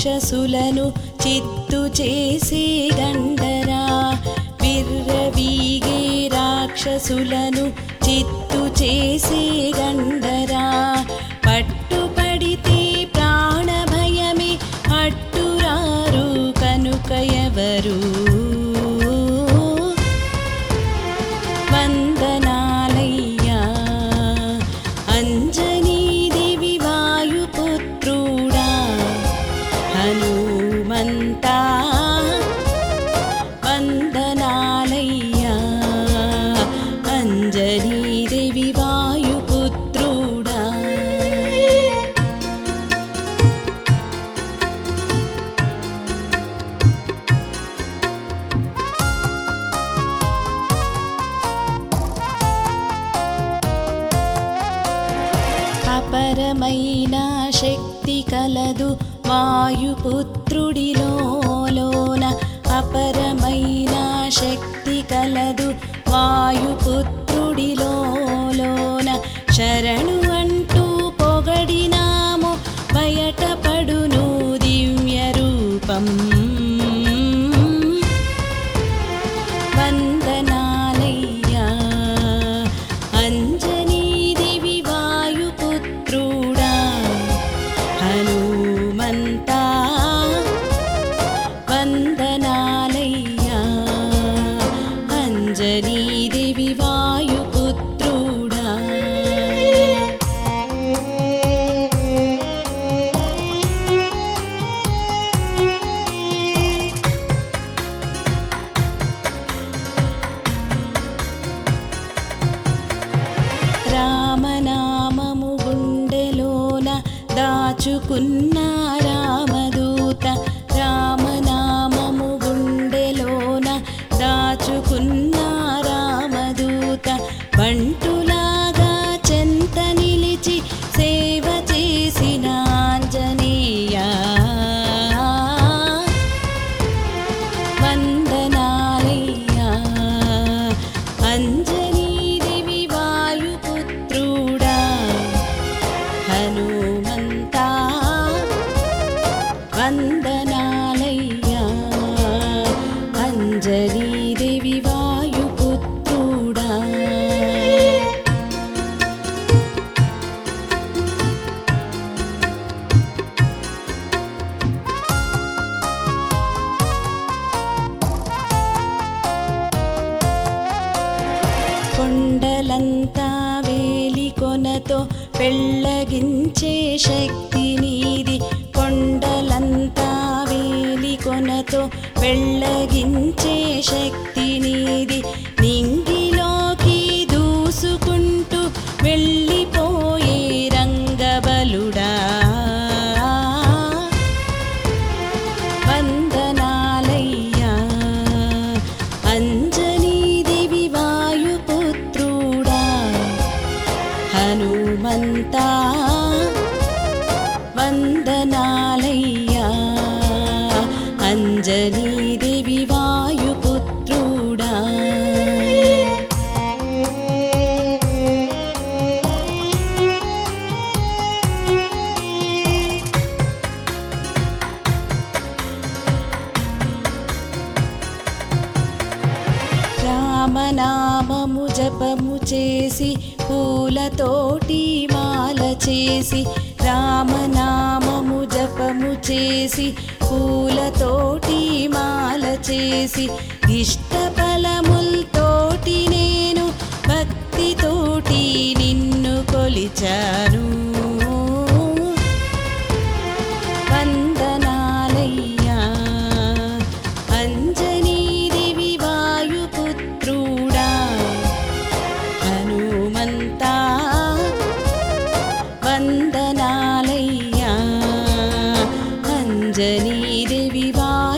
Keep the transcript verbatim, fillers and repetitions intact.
రాక్షసులను చిత్తు చేసే గండరా విర్రవీగే రాక్షసులను చిత్తు చేసే గండరా పట్టుపడితే ప్రాణభయమే అట్టురారు కనుక ఎవరు వందనాలయ్యా అంజనీదేవి వాయుపుత్రుడా హనుమంతా వందనాలయ్యా అంజనీదేవి వాయుపుత్రుడా అపరమైన శక్తి కలదు వాయుపుత్రుడిలోన అపరమైన శక్తి కలదు వాయుపుత్రుడిలోన శరణు అంటూ పొగడినాము బయటపడును దివ్య రూపం వందనాలయ్యా అంజనీదేవి వాయుపుత్రుడా హనుమంతా వందనాలయ్యా అంజనీదేవి వాయుపుత్రుడా రామనామము గుండెలోన దాచుకున్న రామదూత రామనామము గుండెలోన దాచుకున్న రామదూత బంటులాగా చెంత నిలిచి సేవ చేసిన ఆంజనేయా వందనాలయ్యా అంజనీదేవి వాయుపుత్రుడా హనుమంతా వందనాలయ్యా అంజనీదేవి వాయుపుత్రుడా కొండలంతా వేలి కొనతో పెళ్ళగించే శక్తి నీది కొండలంతా వేలి కొనతో పెళ్ళగించే శక్తి నీది నింగిలోకి దూసుకుంటూ వెళ్ళిపోయే రంగబలుడా వందనాలయ్యా అంజనీదేవి వాయుపుత్రుడా హనుమంతా వందనాలయ్యా అంజనీదేవి వాయుపుత్రుడా రామనామము జపము చేసి పూలతోటి మాల చేసి రామనామము జపము చేసి పూలతోటి మాల చేసి ఇష్ట ఫలములతోటి నేను భక్తితోటి నిన్ను కొలిచాను వందనాలయ్యా అంజనీదేవి వాయుపుత్రుడా హనుమంతా వందనాలయ్యా అంజనీదేవి వా